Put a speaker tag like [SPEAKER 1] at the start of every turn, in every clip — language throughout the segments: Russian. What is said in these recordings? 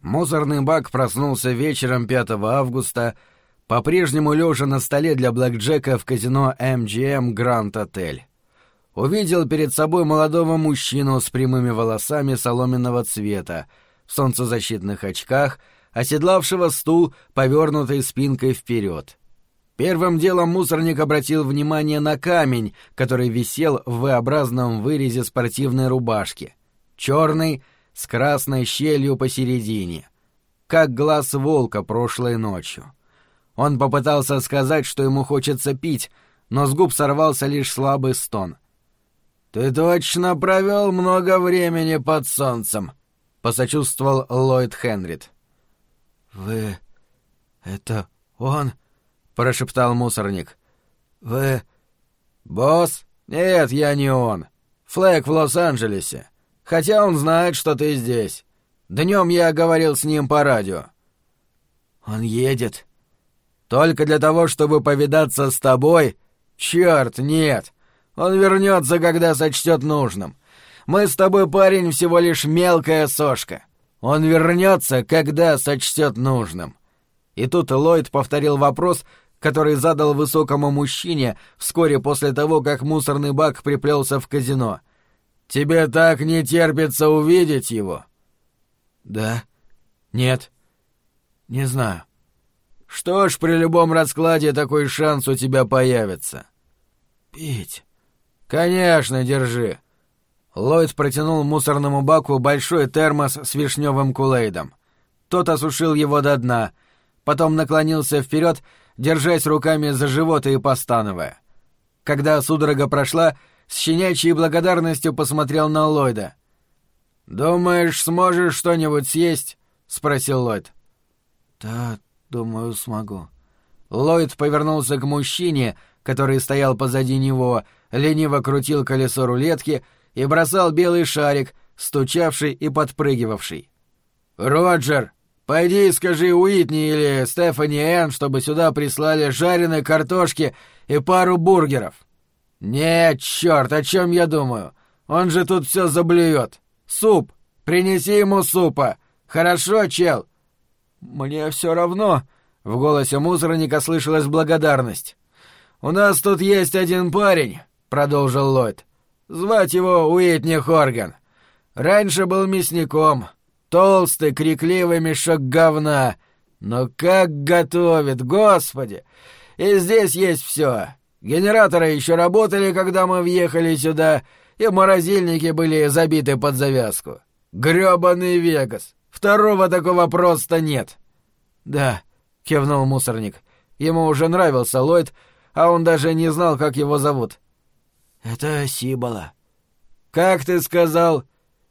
[SPEAKER 1] Мусорный бак проснулся вечером 5 августа, по-прежнему лежа на столе для блэкджека в казино MGM Grand Hotel. Увидел перед собой молодого мужчину с прямыми волосами соломенного цвета, в солнцезащитных очках, оседлавшего стул, повернутой спинкой вперед. Первым делом мусорник обратил внимание на камень, который висел в V-образном вырезе спортивной рубашки. Черный, с красной щелью посередине. Как глаз волка прошлой ночью. Он попытался сказать, что ему хочется пить, но с губ сорвался лишь слабый стон. «Ты точно провел много времени под солнцем», — посочувствовал Ллойд Хенрид. «Вы... это он?» — прошептал мусорник. «Вы... босс? Нет, я не он. Флэк в Лос-Анджелесе. Хотя он знает, что ты здесь. Днем я говорил с ним по радио». «Он едет?» «Только для того, чтобы повидаться с тобой? Черт, нет. Он вернется, когда сочтет нужным. Мы с тобой, парень, всего лишь мелкая сошка. Он вернется, когда сочтет нужным». И тут Ллойд повторил вопрос, который задал высокому мужчине вскоре после того, как мусорный бак приплелся в казино. «Тебе так не терпится увидеть его?» «Да. Нет. Не знаю». «Что ж, при любом раскладе такой шанс у тебя появится». «Пить?» «Конечно, держи». Ллойд протянул мусорному баку большой термос с вишневым кулейдом. Тот осушил его до дна, потом наклонился вперед, держась руками за живот и постановая. Когда судорога прошла, с щенячьей благодарностью посмотрел на Ллойда. «Думаешь, сможешь что-нибудь съесть?» — спросил Ллойд. «Да, думаю, смогу». Ллойд повернулся к мужчине, который стоял позади него, лениво крутил колесо рулетки и бросал белый шарик, стучавший и подпрыгивавший. «Роджер, пойди и скажи Уитни или Стефани Энн, чтобы сюда прислали жареной картошки и пару бургеров». «Нет, черт, о чем я думаю? Он же тут все заблюет. Суп! Принеси ему супа! Хорошо, чел?» «Мне все равно», — в голосе мусорника слышалась благодарность. «У нас тут есть один парень», — продолжил Ллойд. «Звать его Уитни Хорган. Раньше был мясником. Толстый, крикливый мешок говна. Но как готовит, господи! И здесь есть все. Генераторы еще работали, когда мы въехали сюда, и морозильники были забиты под завязку. Грёбаный Вегас! Второго такого просто нет». «Да», — кивнул мусорник. Ему уже нравился Ллойд, а он даже не знал, как его зовут. «Это Сибола». «Как ты сказал?»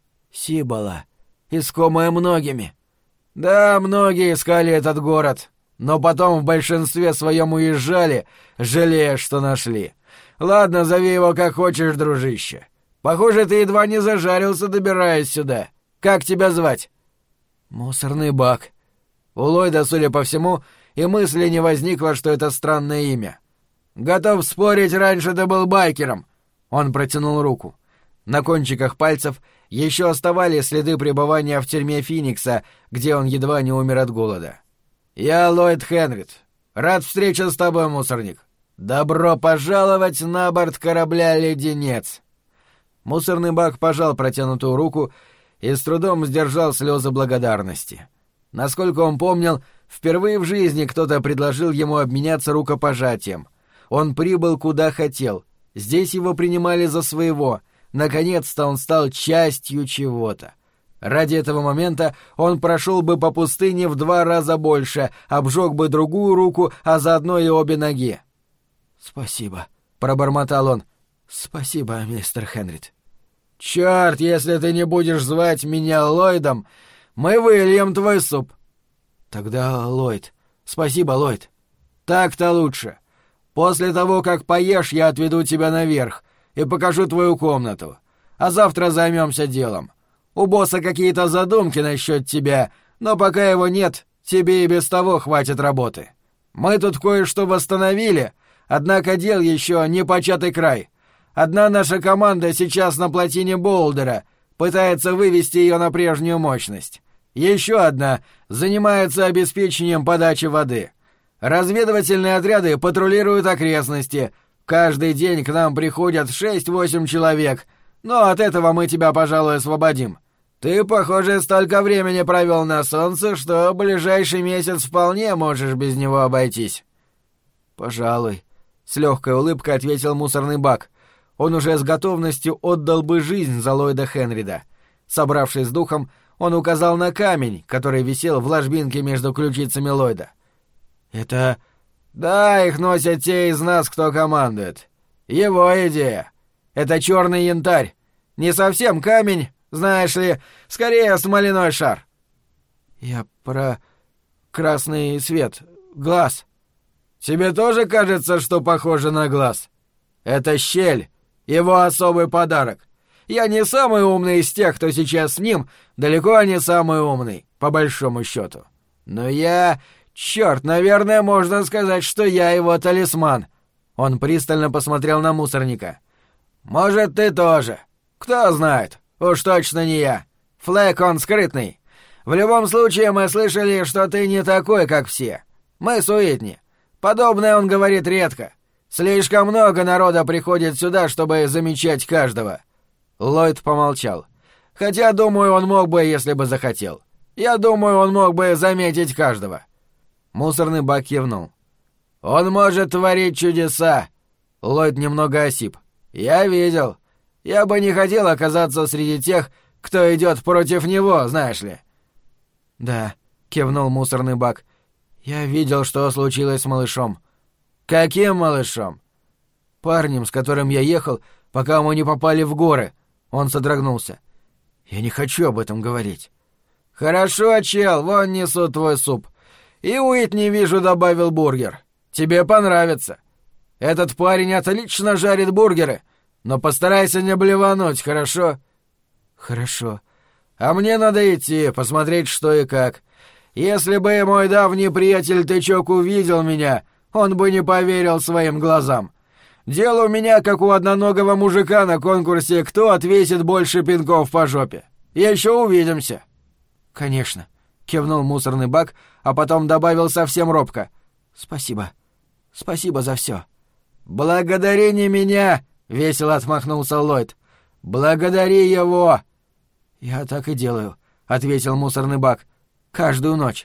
[SPEAKER 1] «Сибола. Искомая многими». «Да, многие искали этот город, но потом в большинстве своем уезжали, жалея, что нашли. Ладно, зови его как хочешь, дружище. Похоже, ты едва не зажарился, добираясь сюда. Как тебя звать?» «Мусорный бак». У Ллойда, судя по всему, и мысли не возникло, что это странное имя. «Готов спорить, раньше ты был байкером». Он протянул руку. На кончиках пальцев еще оставались следы пребывания в тюрьме Финикса, где он едва не умер от голода. «Я Ллойд Хенрид. Рад встрече с тобой, мусорник. Добро пожаловать на борт корабля «Леденец». Мусорный бак пожал протянутую руку и с трудом сдержал слезы благодарности. Насколько он помнил, впервые в жизни кто-то предложил ему обменяться рукопожатием. Он прибыл куда хотел. Здесь его принимали за своего. Наконец-то он стал частью чего-то. Ради этого момента он прошел бы по пустыне в 2 раза больше, обжег бы другую руку, а заодно и обе ноги. «Спасибо», — пробормотал он. «Спасибо, мистер Хенрид». «Черт, если ты не будешь звать меня Ллойдом, мы выльем твой суп». «Тогда Ллойд. Спасибо, Ллойд». «Так-то лучше. После того, как поешь, я отведу тебя наверх и покажу твою комнату. А завтра займемся делом. У босса какие-то задумки насчет тебя, но пока его нет, тебе и без того хватит работы. Мы тут кое-что восстановили, однако дел еще не початый край. Одна наша команда сейчас на плотине Болдера, пытается вывести ее на прежнюю мощность. Еще одна занимается обеспечением подачи воды. Разведывательные отряды патрулируют окрестности. Каждый день к нам приходят 6-8 человек, но от этого мы тебя, пожалуй, освободим. Ты, похоже, столько времени провел на солнце, что ближайший месяц вполне можешь без него обойтись». «Пожалуй», — с легкой улыбкой ответил мусорный бак. Он уже с готовностью отдал бы жизнь за Ллойда Хенрида. Собравшись с духом, он указал на камень, который висел в ложбинке между ключицами Ллойда. «Это...» «Да, их носят те из нас, кто командует. Его идея. Это черный янтарь. Не совсем камень, знаешь ли, скорее смоляной шар». «Я про красный свет, глаз». «Тебе тоже кажется, что похоже на глаз? Это щель, его особый подарок. Я не самый умный из тех, кто сейчас с ним, далеко не самый умный, по большому счету. Но я... Черт, наверное, можно сказать, что я его талисман». Он пристально посмотрел на мусорника. «Может, ты тоже. Кто знает, уж точно не я. Флэк он скрытный. В любом случае, мы слышали, что ты не такой, как все. Мы с Уитни. Подобное он говорит редко. Слишком много народа приходит сюда, чтобы замечать каждого». Ллойд помолчал. «Хотя, думаю, он мог бы, если бы захотел. Я думаю, он мог бы заметить каждого». Мусорный бак кивнул. «Он может творить чудеса». Ллойд немного осип. «Я видел. Я бы не хотел оказаться среди тех, кто идет против него, знаешь ли». «Да», — кивнул мусорный бак. «Я видел, что случилось с малышом». «Каким малышом?» «Парнем, с которым я ехал, пока мы не попали в горы». Он содрогнулся. «Я не хочу об этом говорить». «Хорошо, чел, вон несу твой суп. И Уитни, вижу, добавил бургер. Тебе понравится. Этот парень отлично жарит бургеры, но постарайся не блевануть, хорошо?» «Хорошо. А мне надо идти, посмотреть, что и как. Если бы мой давний приятель Тычок увидел меня, он бы не поверил своим глазам. Дело у меня, как у одноногого мужика на конкурсе «Кто отвесит больше пинков по жопе». Еще увидимся». «Конечно», — кивнул мусорный бак, а потом добавил совсем робко. «Спасибо. Спасибо за все». «Благодари не меня», — весело отмахнулся Ллойд. «Благодари его». «Я так и делаю», — ответил мусорный бак. «Каждую ночь».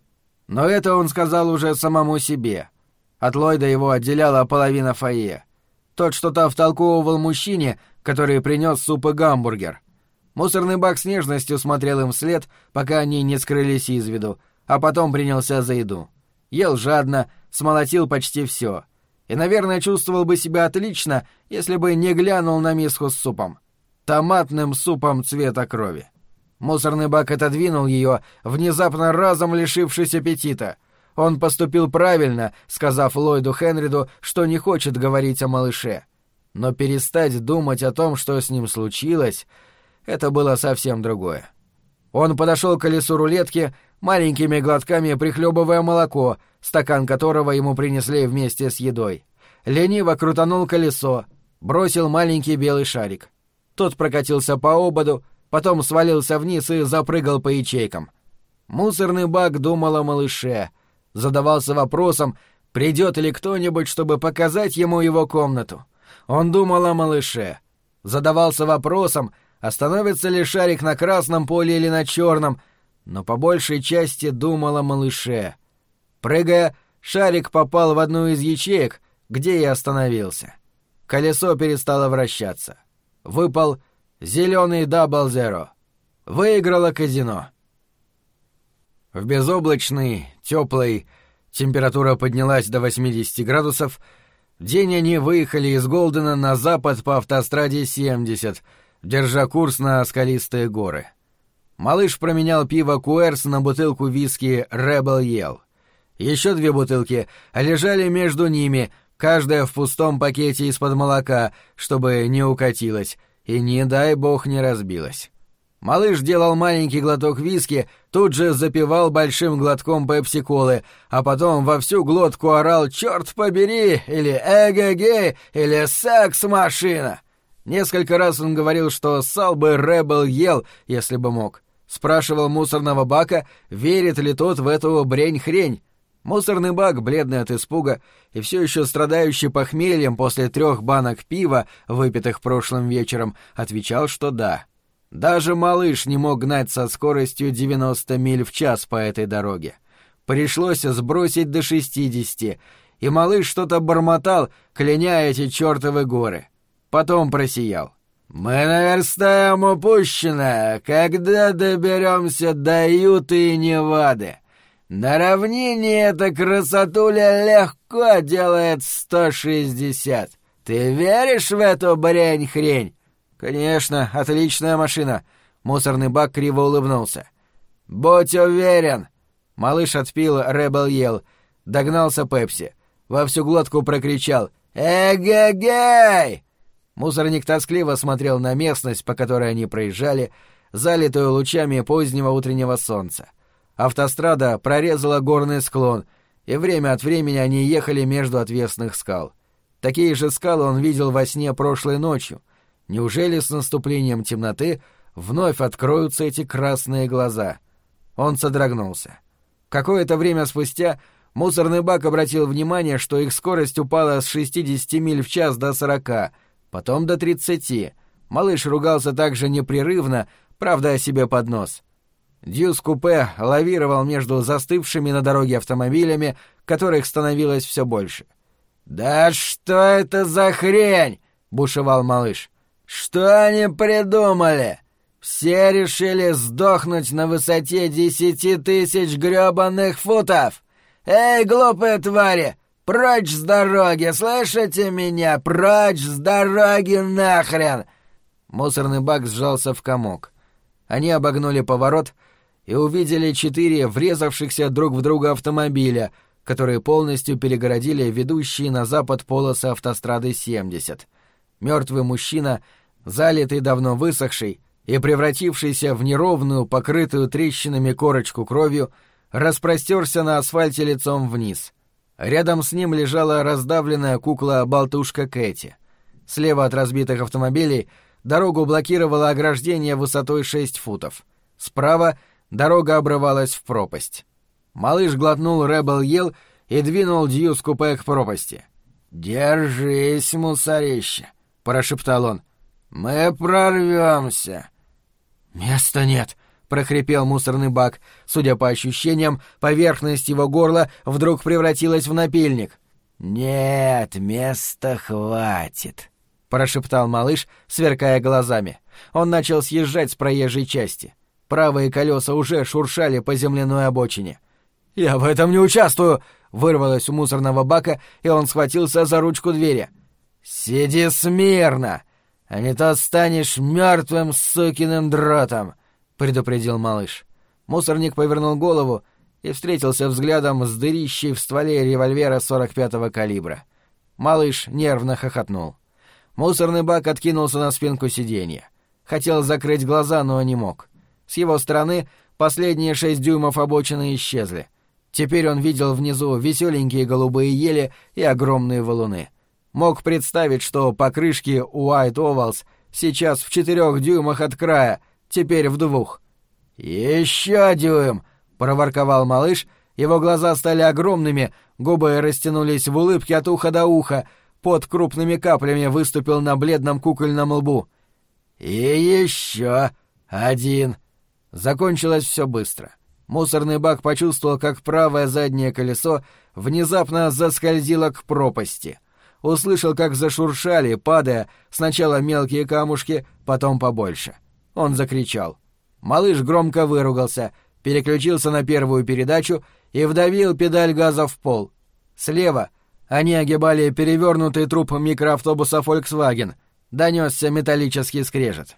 [SPEAKER 1] Но это он сказал уже самому себе. От Ллойда его отделяла половина фойе. Тот что-то втолковывал мужчине, который принес суп и гамбургер. Мусорный бак с нежностью смотрел им вслед, пока они не скрылись из виду, а потом принялся за еду. Ел жадно, смолотил почти все. И, наверное, чувствовал бы себя отлично, если бы не глянул на миску с супом. Томатным супом цвета крови. Мусорный бак отодвинул ее, внезапно разом лишившись аппетита. Он поступил правильно, сказав Ллойду Хенриду, что не хочет говорить о малыше. Но перестать думать о том, что с ним случилось, это было совсем другое. Он подошел к колесу рулетки, маленькими глотками прихлебывая молоко, стакан которого ему принесли вместе с едой. Лениво крутанул колесо, бросил маленький белый шарик. Тот прокатился по ободу, потом свалился вниз и запрыгал по ячейкам. Мусорный бак думал о малыше, задавался вопросом, придет ли кто-нибудь, чтобы показать ему его комнату. Он думал о малыше, задавался вопросом, остановится ли шарик на красном поле или на черном, но по большей части думал о малыше. Прыгая, шарик попал в одну из ячеек, где и остановился. Колесо перестало вращаться. Выпал зеленый дабл-зеро. Выиграло казино. В безоблачный, теплый, температура поднялась до 80 градусов, день они выехали из Голдена на запад по автостраде 70, держа курс на скалистые горы. Малыш променял пиво Куэрс на бутылку виски Rebel Yell. Еще 2 бутылки лежали между ними, каждая в пустом пакете из-под молока, чтобы не укатилась и, не дай бог, не разбилась. Малыш делал маленький глоток виски, тут же запивал большим глотком пепси-колы, а потом во всю глотку орал «Чёрт побери!» или «Эге-ге!» или «Секс-машина!». Несколько раз он говорил, что ссал бы Rebel Yell, если бы мог. Спрашивал мусорного бака, верит ли тот в эту брень-хрень. Мусорный бак, бледный от испуга и все еще страдающий похмельем после 3 банок пива, выпитых прошлым вечером, отвечал, что да. Даже малыш не мог гнать со скоростью 90 миль в час по этой дороге. Пришлось сбросить до 60, и малыш что-то бормотал, кляня эти чертовы горы. Потом просиял. «Мы наверстаем упущенное, когда доберемся до Юты и Невады. На равнине эта красотуля легко делает 160. Ты веришь в эту брень-хрень?» «Конечно, отличная машина». Мусорный бак криво улыбнулся. «Будь уверен». Малыш отпил Rebel Yell, догнался Пепси. Во всю глотку прокричал «Эгегей!». Мусорник тоскливо смотрел на местность, по которой они проезжали, залитую лучами позднего утреннего солнца. Автострада прорезала горный склон, и время от времени они ехали между отвесных скал. Такие же скалы он видел во сне прошлой ночью. Неужели с наступлением темноты вновь откроются эти красные глаза? Он содрогнулся. Какое-то время спустя мусорный бак обратил внимание, что их скорость упала с 60 миль в час до 40, потом до 30. Малыш ругался так же непрерывно, правда о себе под нос. Дьюс-купе лавировал между застывшими на дороге автомобилями, которых становилось все больше. «Да что это за хрень?» — бушевал малыш. «Что они придумали? Все решили сдохнуть на высоте 10 тысяч грёбаных футов! Эй, глупые твари! Прочь с дороги, слышите меня? Прочь с дороги нахрен!» Мусорный бак сжался в комок. Они обогнули поворот и увидели 4 врезавшихся друг в друга автомобиля, которые полностью перегородили ведущие на запад полосы автострады 70. Мертвый мужчина, залитый давно высохший и превратившийся в неровную, покрытую трещинами корочку кровью, распростерся на асфальте лицом вниз. Рядом с ним лежала раздавленная кукла-болтушка Кэти. Слева от разбитых автомобилей дорогу блокировало ограждение высотой 6 футов. Справа дорога обрывалась в пропасть. Малыш глотнул Rebel Yell и двинул Дьюс-купе к пропасти. «Держись, мусорище!» — прошептал он. «Мы прорвемся!» «Места нет!» — прохрипел мусорный бак. Судя по ощущениям, поверхность его горла вдруг превратилась в напильник. «Нет, места хватит!» — прошептал малыш, сверкая глазами. Он начал съезжать с проезжей части. Правые колеса уже шуршали по земляной обочине. «Я в этом не участвую!» — вырвалось у мусорного бака, и он схватился за ручку двери. «Сиди смирно, а не то станешь мертвым сукиным дротом!» — предупредил малыш. Мусорник повернул голову и встретился взглядом с дырищей в стволе револьвера 45-го калибра. Малыш нервно хохотнул. Мусорный бак откинулся на спинку сиденья. Хотел закрыть глаза, но не мог. С его стороны последние 6 дюймов обочины исчезли. Теперь он видел внизу веселенькие голубые ели и огромные валуны. Мог представить, что покрышки Уайт Овалс сейчас в 4 дюймах от края, теперь в 2. «Еще дюйм!» — проворковал малыш. Его глаза стали огромными, губы растянулись в улыбке от уха до уха, пот крупными каплями выступил на бледном кукольном лбу. «И еще 1!» Закончилось все быстро. Мусорный бак почувствовал, как правое заднее колесо внезапно заскользило к пропасти. Услышал, как зашуршали, падая, сначала мелкие камушки, потом побольше. Он закричал. Малыш громко выругался, переключился на первую передачу и вдавил педаль газа в пол. Слева они огибали перевернутый труп микроавтобуса «Фольксваген». Донесся металлический скрежет.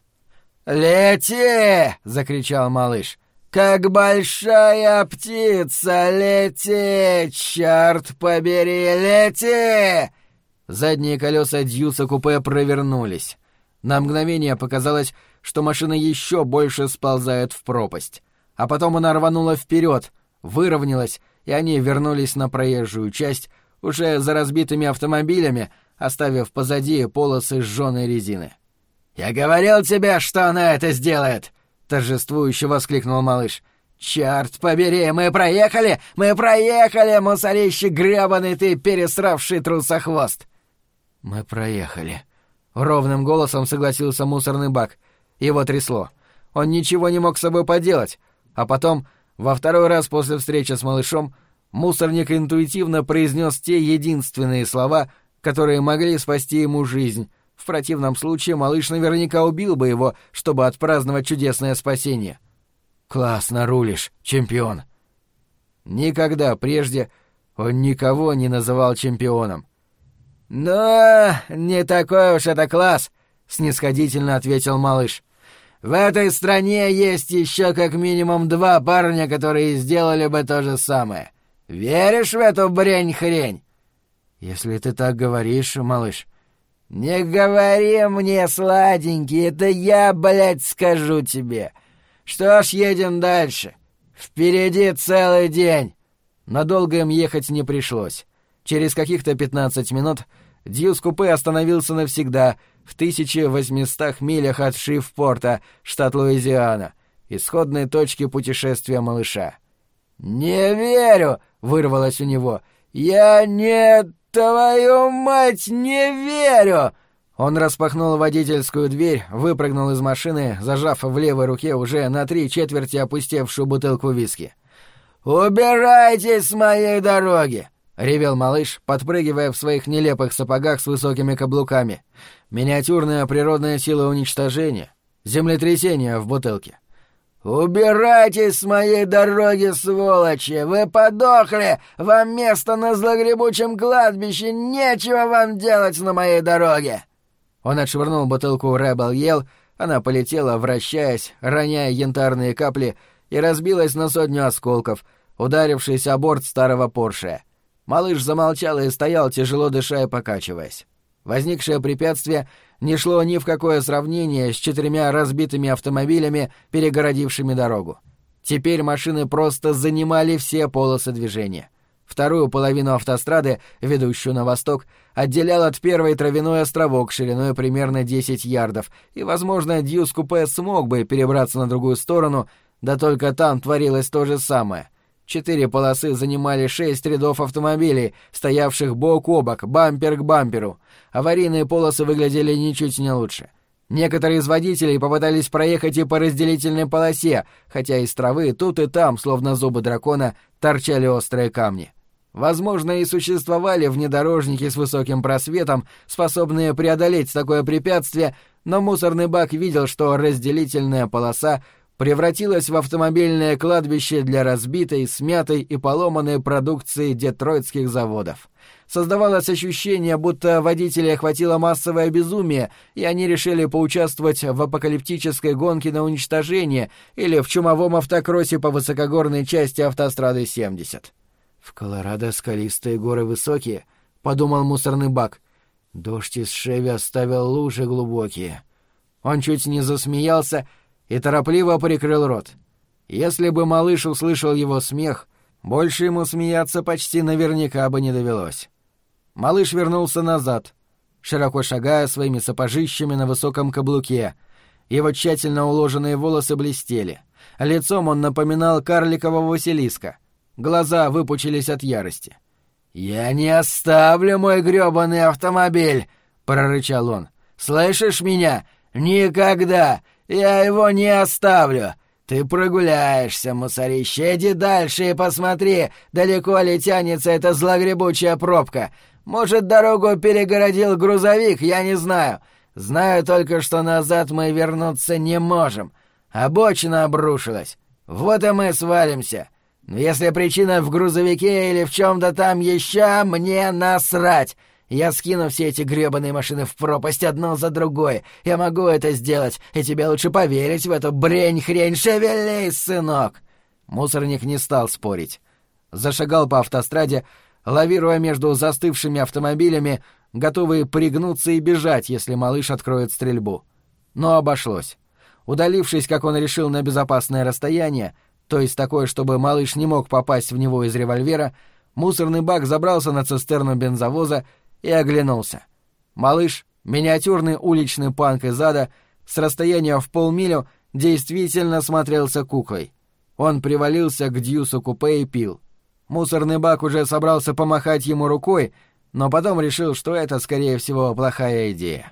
[SPEAKER 1] «Лети!» — закричал малыш. «Как большая птица, лети! Черт побери, лети!» Задние колеса Дьюса-купе провернулись. На мгновение показалось, что машина еще больше сползает в пропасть. А потом она рванула вперед, выровнялась, и они вернулись на проезжую часть, уже за разбитыми автомобилями, оставив позади полосы сжёной резины. «Я говорил тебе, что она это сделает!» — торжествующе воскликнул малыш. «Чёрт побери, мы проехали! Мы проехали, мусорищик грёбаный ты, пересравший трусохвост!» «Мы проехали», — ровным голосом согласился мусорный бак. Его трясло. Он ничего не мог с собой поделать. А потом, во второй раз после встречи с малышом, мусорник интуитивно произнес те единственные слова, которые могли спасти ему жизнь. В противном случае малыш наверняка убил бы его, чтобы отпраздновать чудесное спасение. «Классно рулишь, чемпион!» Никогда прежде он никого не называл чемпионом. «Ну, не такой уж это класс», — снисходительно ответил малыш. «В этой стране есть еще как минимум 2 парня, которые сделали бы то же самое. Веришь в эту брень-хрень?» «Если ты так говоришь, малыш...» «Не говори мне, сладенький, это я, блядь, скажу тебе. Что ж, едем дальше. Впереди целый день». Но долго им ехать не пришлось. Через каких-то 15 минут Дьюс-купе остановился навсегда в 1800 милях от Шрифпорта, штат Луизиана, исходной точки путешествия малыша. «Не верю!» — вырвалось у него. «Я не... твою мать, не верю!» Он распахнул водительскую дверь, выпрыгнул из машины, зажав в левой руке уже на 3/4 опустевшую бутылку виски. «Убирайтесь с моей дороги!» — ревел малыш, подпрыгивая в своих нелепых сапогах с высокими каблуками. Миниатюрная природная сила уничтожения. Землетрясение в бутылке. «Убирайтесь с моей дороги, сволочи! Вы подохли! Вам место на злогребучем кладбище! Нечего вам делать на моей дороге!» Он отшвырнул бутылку Rebel Yell, она полетела, вращаясь, роняя янтарные капли, и разбилась на 100 осколков, ударившись о борт старого Порше. Малыш замолчал и стоял, тяжело дыша и покачиваясь. Возникшее препятствие не шло ни в какое сравнение с 4 разбитыми автомобилями, перегородившими дорогу. Теперь машины просто занимали все полосы движения. Вторую половину автострады, ведущую на восток, отделял от первой травяной островок шириной примерно 10 ярдов, и, возможно, Дьюс-купе смог бы перебраться на другую сторону, да только там творилось то же самое. 4 полосы занимали 6 рядов автомобилей, стоявших бок о бок, бампер к бамперу. Аварийные полосы выглядели ничуть не лучше. Некоторые из водителей попытались проехать и по разделительной полосе, хотя из травы тут и там, словно зубы дракона, торчали острые камни. Возможно, и существовали внедорожники с высоким просветом, способные преодолеть такое препятствие, но мусорный бак видел, что разделительная полоса превратилась в автомобильное кладбище для разбитой, смятой и поломанной продукции детройтских заводов. Создавалось ощущение, будто водителей охватило массовое безумие, и они решили поучаствовать в апокалиптической гонке на уничтожение или в чумовом автокроссе по высокогорной части автострады 70. «В Колорадо скалистые горы высокие», — подумал мусорный бак. «Дождь из Шеви оставил лужи глубокие». Он чуть не засмеялся и торопливо прикрыл рот. Если бы малыш услышал его смех, больше ему смеяться почти наверняка бы не довелось. Малыш вернулся назад, широко шагая своими сапожищами на высоком каблуке. Его тщательно уложенные волосы блестели. Лицом он напоминал карликового Василиска. Глаза выпучились от ярости. «Я не оставлю мой грёбаный автомобиль!» — прорычал он. «Слышишь меня? Никогда! Я его не оставлю! Ты прогуляешься, мусорище, иди дальше и посмотри, далеко ли тянется эта злогребучая пробка. Может, дорогу перегородил грузовик, я не знаю. Знаю только, что назад мы вернуться не можем. Обочина обрушилась. Вот и мы свалимся. Но если причина в грузовике или в чем-то там еще, мне насрать. Я скину все эти гребаные машины в пропасть одну за другой. Я могу это сделать, и тебе лучше поверить в эту брень-хрень. Шевелись, сынок!» Мусорник не стал спорить. Зашагал по автостраде, лавируя между застывшими автомобилями, готовые пригнуться и бежать, если малыш откроет стрельбу. Но обошлось. Удалившись, как он решил, на безопасное расстояние, то есть такое, чтобы малыш не мог попасть в него из револьвера, мусорный бак забрался на цистерну бензовоза и оглянулся. Малыш, миниатюрный уличный панк из ада, с расстояния в полмилю действительно смотрелся куклой. Он привалился к Дьюсу купе и пил. Мусорный бак уже собрался помахать ему рукой, но потом решил, что это, скорее всего, плохая идея.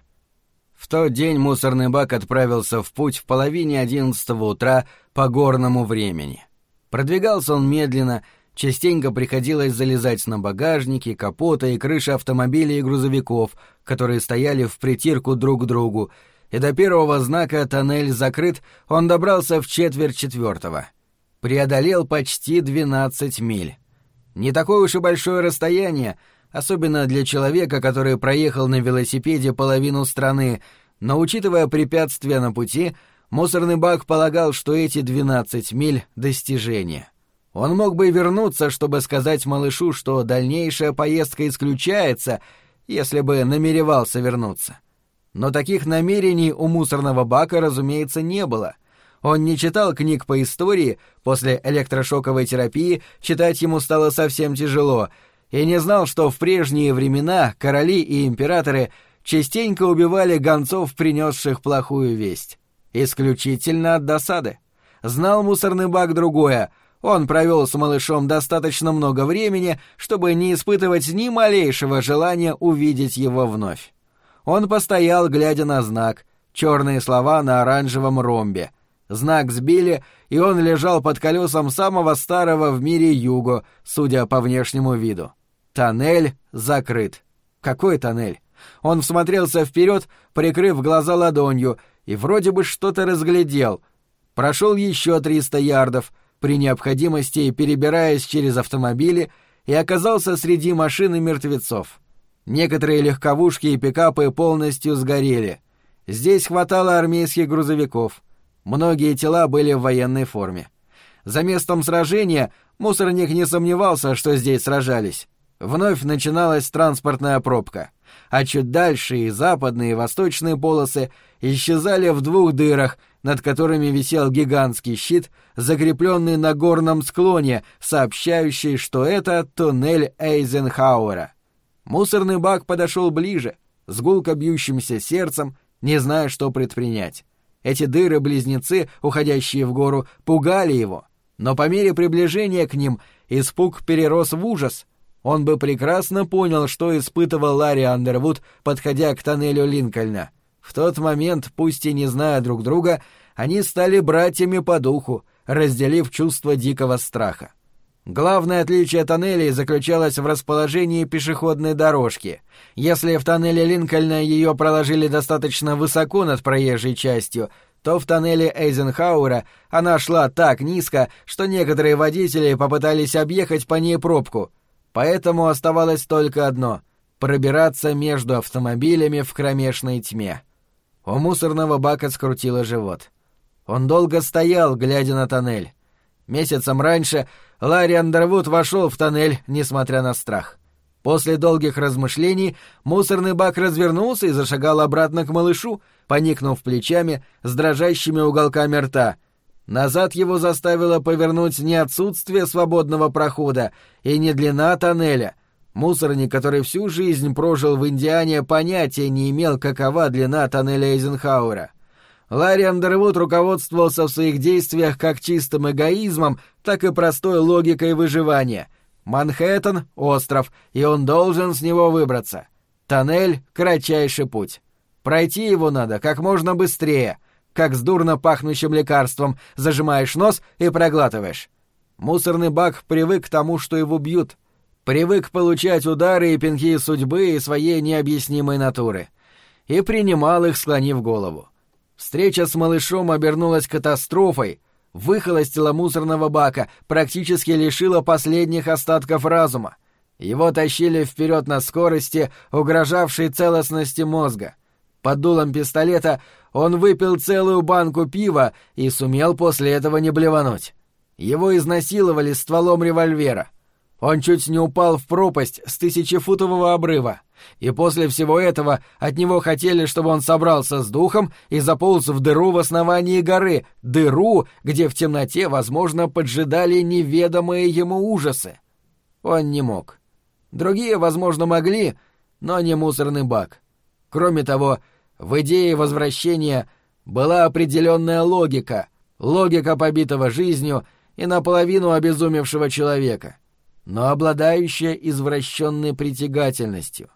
[SPEAKER 1] В тот день мусорный бак отправился в путь в половине 11 утра по горному времени. Продвигался он медленно, частенько приходилось залезать на багажники, капоты и крыши автомобилей и грузовиков, которые стояли впритирку друг к другу, и до первого знака «Тоннель закрыт» он добрался в 3:45. Преодолел почти 12 миль. Не такое уж и большое расстояние, особенно для человека, который проехал на велосипеде половину страны, но, учитывая препятствия на пути, мусорный бак полагал, что эти 12 миль — достижение. Он мог бы вернуться, чтобы сказать малышу, что дальнейшая поездка исключается, если бы намеревался вернуться. Но таких намерений у мусорного бака, разумеется, не было. Он не читал книг по истории, после электрошоковой терапии читать ему стало совсем тяжело, и не знал, что в прежние времена короли и императоры частенько убивали гонцов, принесших плохую весть. Исключительно от досады. Знал мусорный бак другое. Он провел с малышом достаточно много времени, чтобы не испытывать ни малейшего желания увидеть его вновь. Он постоял, глядя на знак, черные слова на оранжевом ромбе. Знак сбили, и он лежал под колесом самого старого в мире Юго, судя по внешнему виду. Тоннель закрыт. Какой тоннель? Он всмотрелся вперед, прикрыв глаза ладонью, и вроде бы что-то разглядел. Прошел еще 300 ярдов, при необходимости перебираясь через автомобили, и оказался среди машин и мертвецов. Некоторые легковушки и пикапы полностью сгорели. Здесь хватало армейских грузовиков. Многие тела были в военной форме. За местом сражения мусорник не сомневался, что здесь сражались. Вновь начиналась транспортная пробка, а чуть дальше и западные, и восточные полосы исчезали в 2 дырах, над которыми висел гигантский щит, закрепленный на горном склоне, сообщающий, что это туннель Эйзенхауэра. Мусорный бак подошел ближе, с гулко бьющимся сердцем, не зная, что предпринять. Эти дыры-близнецы, уходящие в гору, пугали его, но по мере приближения к ним испуг перерос в ужас. Он бы прекрасно понял, что испытывал Ларри Андервуд, подходя к тоннелю Линкольна. В тот момент, пусть и не зная друг друга, они стали братьями по духу, разделив чувство дикого страха. Главное отличие тоннелей заключалось в расположении пешеходной дорожки. Если в тоннеле Линкольна ее проложили достаточно высоко над проезжей частью, то в тоннеле Эйзенхауэра она шла так низко, что некоторые водители попытались объехать по ней пробку. Поэтому оставалось только одно — пробираться между автомобилями в кромешной тьме. У мусорного бака скрутило живот. Он долго стоял, глядя на тоннель. Месяцем раньше Ларри Андервуд вошел в тоннель, несмотря на страх. После долгих размышлений мусорный бак развернулся и зашагал обратно к малышу, поникнув плечами с дрожащими уголками рта. Назад его заставило повернуть не отсутствие свободного прохода и не длина тоннеля. Мусорник, который всю жизнь прожил в Индиане, понятия не имел, какова длина тоннеля Эйзенхауэра. Ларри Андервуд руководствовался в своих действиях как чистым эгоизмом, так и простой логикой выживания. Манхэттен — остров, и он должен с него выбраться. Тоннель — кратчайший путь. Пройти его надо как можно быстрее, как с дурно пахнущим лекарством, зажимаешь нос и проглатываешь. Мусорный бак привык к тому, что его бьют. Привык получать удары и пинки судьбы и своей необъяснимой натуры. И принимал их, склонив голову. Встреча с малышом обернулась катастрофой, выхолостила мусорного бака, практически лишила последних остатков разума. Его тащили вперед на скорости, угрожавшей целостности мозга. Под дулом пистолета он выпил целую банку пива и сумел после этого не блевануть. Его изнасиловали стволом револьвера. Он чуть не упал в пропасть с 1000-футового обрыва, и после всего этого от него хотели, чтобы он собрался с духом и заполз в дыру в основании горы, дыру, где в темноте, возможно, поджидали неведомые ему ужасы. Он не мог. Другие, возможно, могли, но не мусорный бак. Кроме того, в идее возвращения была определенная логика побитого жизнью и наполовину обезумевшего человека, но обладающая извращенной притягательностью.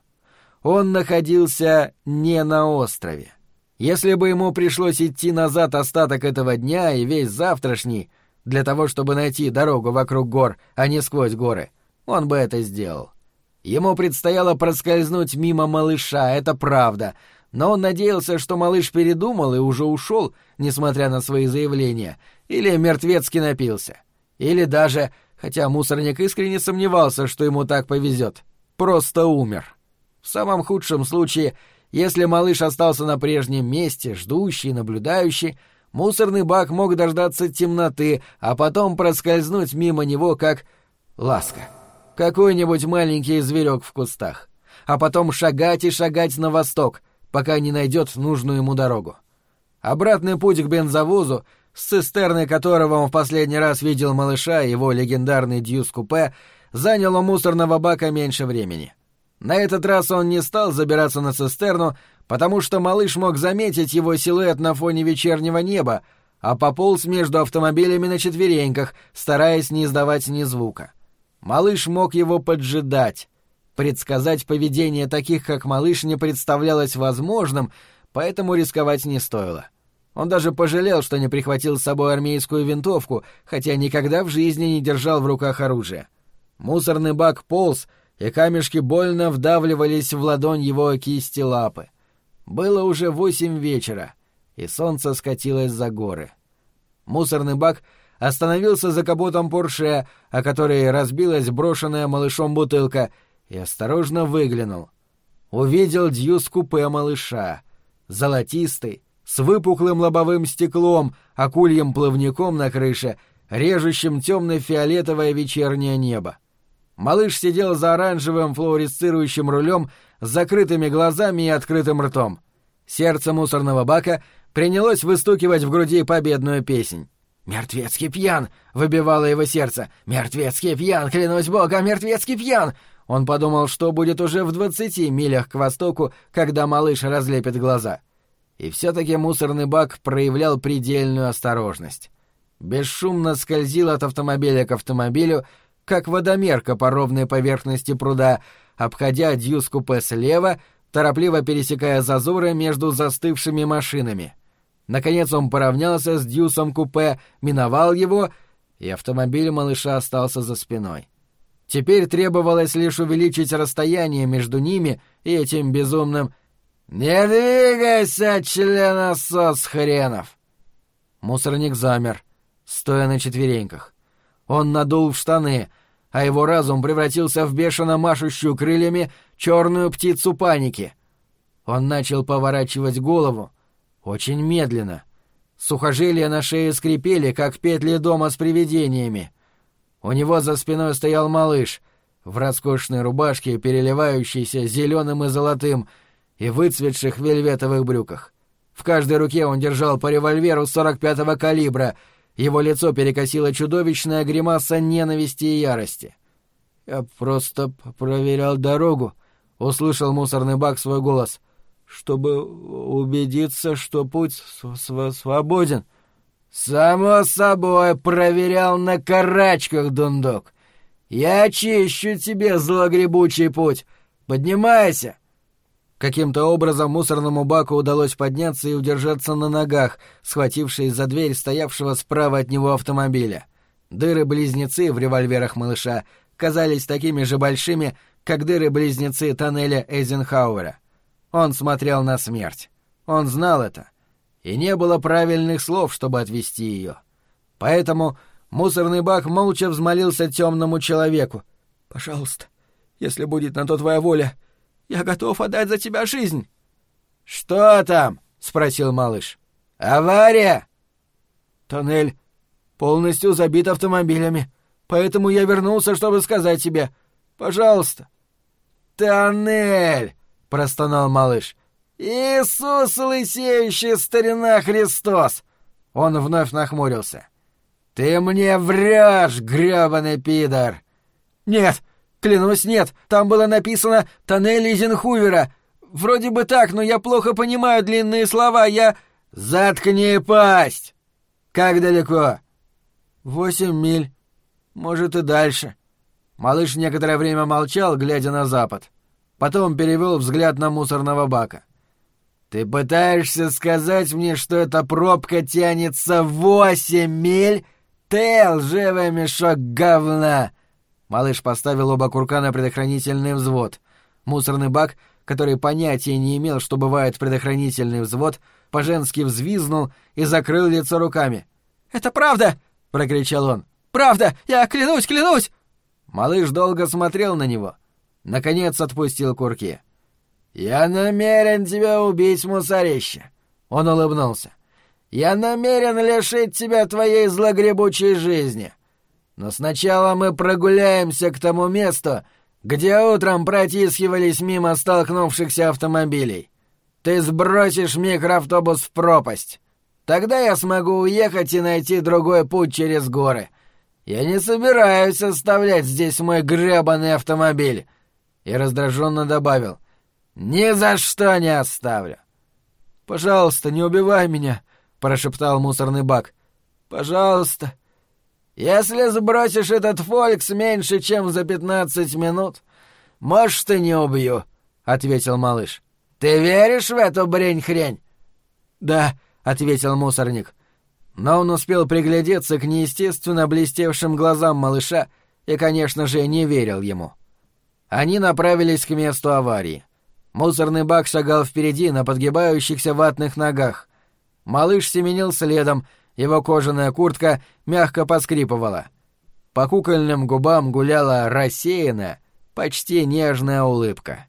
[SPEAKER 1] Он находился не на острове. Если бы ему пришлось идти назад остаток этого дня и весь завтрашний для того, чтобы найти дорогу вокруг гор, а не сквозь горы, он бы это сделал. Ему предстояло проскользнуть мимо малыша, это правда, но он надеялся, что малыш передумал и уже ушел, несмотря на свои заявления, или мертвецки напился, или даже, хотя мусорник искренне сомневался, что ему так повезет, просто умер. В самом худшем случае, если малыш остался на прежнем месте, ждущий, наблюдающий, мусорный бак мог дождаться темноты, а потом проскользнуть мимо него, как ласка, какой-нибудь маленький зверек в кустах, а потом шагать и шагать на восток, пока не найдет нужную ему дорогу. Обратный путь к бензовозу, с цистерной которого он в последний раз видел малыша и его легендарный Дьюс-купе, занял у мусорного бака меньше времени. На этот раз он не стал забираться на цистерну, потому что малыш мог заметить его силуэт на фоне вечернего неба, а пополз между автомобилями на четвереньках, стараясь не издавать ни звука. Малыш мог его поджидать. Предсказать поведение таких, как малыш, не представлялось возможным, поэтому рисковать не стоило. Он даже пожалел, что не прихватил с собой армейскую винтовку, хотя никогда в жизни не держал в руках оружие. Мусорный бак полз, и камешки больно вдавливались в ладонь его кисти лапы. Было уже 8 вечера, и солнце скатилось за горы. Мусорный бак остановился за капотом Порше, о которой разбилась брошенная малышом бутылка, и осторожно выглянул. Увидел Дьюс-купе малыша, золотистый, с выпуклым лобовым стеклом, акульим плавником на крыше, режущим темно-фиолетовое вечернее небо. Малыш сидел за оранжевым флуоресцирующим рулем с закрытыми глазами и открытым ртом. Сердце мусорного бака принялось выстукивать в груди победную песнь. «Мертвецкий пьян!» — выбивало его сердце. «Мертвецкий пьян! Клянусь богом, мертвецкий пьян!» Он подумал, что будет уже в 20 милях к востоку, когда малыш разлепит глаза. И все-таки мусорный бак проявлял предельную осторожность. Бесшумно скользил от автомобиля к автомобилю, как водомерка по ровной поверхности пруда, обходя Дьюс-купе слева, торопливо пересекая зазоры между застывшими машинами. Наконец он поравнялся с Дьюсом-купе, миновал его, и автомобиль малыша остался за спиной. Теперь требовалось лишь увеличить расстояние между ними и этим безумным «Не двигайся, членосос хренов!» Мусорник замер, стоя на четвереньках. Он надул в штаны, а его разум превратился в бешено машущую крыльями черную птицу паники. Он начал поворачивать голову, очень медленно. Сухожилия на шее скрипели, как петли дома с привидениями. У него за спиной стоял малыш в роскошной рубашке, переливающейся зеленым и золотым, и выцветших вельветовых брюках. В каждой руке он держал по револьверу 45-го калибра. Его лицо перекосило чудовищная гримаса ненависти и ярости. «Я просто проверял дорогу», — услышал мусорный бак свой голос, «чтобы убедиться, что путь свободен». «Само собой, проверял на карачках, дундук. Я очищу тебе злогребучий путь. Поднимайся!» Каким-то образом мусорному баку удалось подняться и удержаться на ногах, схватившись за дверь стоявшего справа от него автомобиля. Дыры-близнецы в револьверах малыша казались такими же большими, как дыры-близнецы тоннеля Эйзенхауэра. Он смотрел на смерть. Он знал это. И не было правильных слов, чтобы отвести ее. Поэтому мусорный бак молча взмолился темному человеку. «Пожалуйста, если будет на то твоя воля, я готов отдать за тебя жизнь». «Что там?» — спросил малыш. «Авария?» «Тоннель полностью забит автомобилями, поэтому я вернулся, чтобы сказать тебе. Пожалуйста». «Тоннель!» — простонал малыш. «Иисус, лысеющий старина Христос!» Он вновь нахмурился. «Ты мне врешь, грёбаный пидор!» «Нет, клянусь, нет, там было написано «Тоннель Эйзенхувера». Вроде бы так, но я плохо понимаю длинные слова, я «Заткни пасть! Как далеко?» 8 миль. Может, и дальше». Малыш некоторое время молчал, глядя на запад. Потом перевел взгляд на мусорного бака. «Ты пытаешься сказать мне, что эта пробка тянется 8 миль? Ты лживый мешок говна!» Малыш поставил оба курка на предохранительный взвод. Мусорный бак, который понятия не имел, что бывает предохранительный взвод, по-женски взвизнул и закрыл лицо руками. «Это правда!» — прокричал он. «Правда! Я клянусь!» Малыш долго смотрел на него. Наконец отпустил курки. «Я намерен тебя убить, мусорище!» Он улыбнулся. «Я намерен лишить тебя твоей злогребучей жизни. Но сначала мы прогуляемся к тому месту, где утром протискивались мимо столкнувшихся автомобилей. Ты сбросишь микроавтобус в пропасть. Тогда я смогу уехать и найти другой путь через горы. Я не собираюсь оставлять здесь мой гребаный автомобиль». И раздраженно добавил: «Ни за что не оставлю». «Пожалуйста, не убивай меня», — прошептал мусорный бак. «Пожалуйста». «Если сбросишь этот фолькс меньше, чем за 15 минут, может, и не убью», — ответил малыш. «Ты веришь в эту брень-хрень?» «Да», — ответил мусорник. Но он успел приглядеться к неестественно блестевшим глазам малыша и, конечно же, не верил ему. Они направились к месту аварии. Мусорный бак шагал впереди на подгибающихся ватных ногах. Малыш семенил следом, его кожаная куртка мягко поскрипывала. По кукольным губам гуляла рассеянная, почти нежная улыбка.